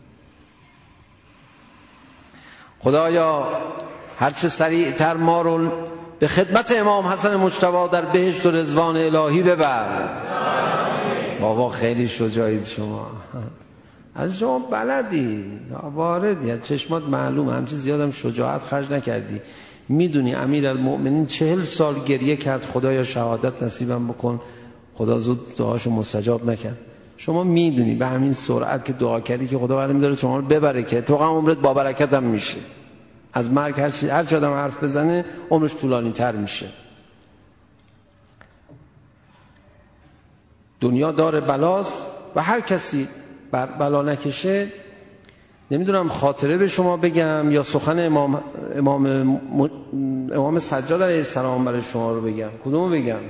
خدایا هرچه سریعتر ما رو به خدمت امام حسن مجتبی در بهشت و رضوان الهی ببر. بابا خیلی شجاعید شما، از شما بلدی، واردی، از چشمات معلومه، همچی زیادم شجاعت خرج نکردی. میدونی امیرالمؤمنین چهل سال گریه کرد خدایا شهادت نصیبم بکن، خدا زود دعاشو مستجاب نکرد. شما میدونی به همین سرعت که دعا کردی که خدا برمی داره شما رو ببره، که تو هم عمرت با برکت هم میشه. از مرگ هر چی هر چی آدم حرف بزنه عمرش طولانی تر میشه. دنیا دار بلاست و هر کسی بر بلا نکشه. نمیدونم خاطره به شما بگم یا سخن امام امام امام سجاد علیه السلام برای شما رو بگم؟ کدومو بگم؟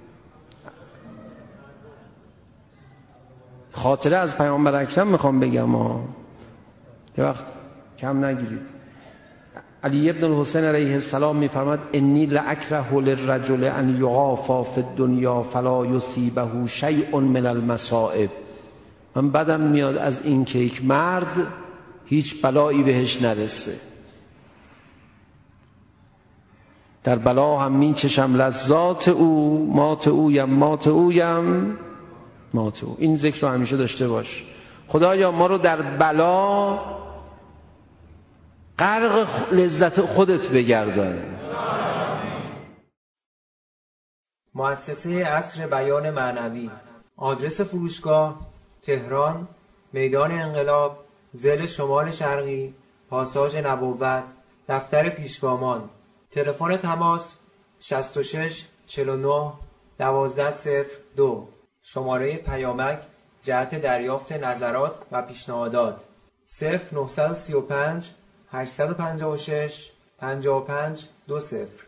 خاطره از پیامبر اکرم میخوام بگم ها، یه وقت کم نگیرید. علی ابن الحسین علیه السلام میفرماد انی لاکره للرجل ان یعافی فی الدنیا فلا یصیبه شیء من المصائب. من بدم میاد از این که یک مرد هیچ بلایی بهش نرسه. در بلا هم میچشم لذات او، مات اویم مات اویم مات او. این ذکر رو همیشه داشته باش. خدایا ما رو در بلا غرق لذت خودت بگردان. مؤسسه عصر بیان معنوی. آدرس فروشگاه تهران، میدان انقلاب، ضلع شمال شرقی، پاساژ نبوت، دفتر پیشگامان. تلفن تماس شصت و شش چهل و نه دوازده صفر دو. شماره پیامک جهت دریافت نظرات و پیشنهادات صفر نه سه پنج هشت پنج شش پنج پنج دو صفر.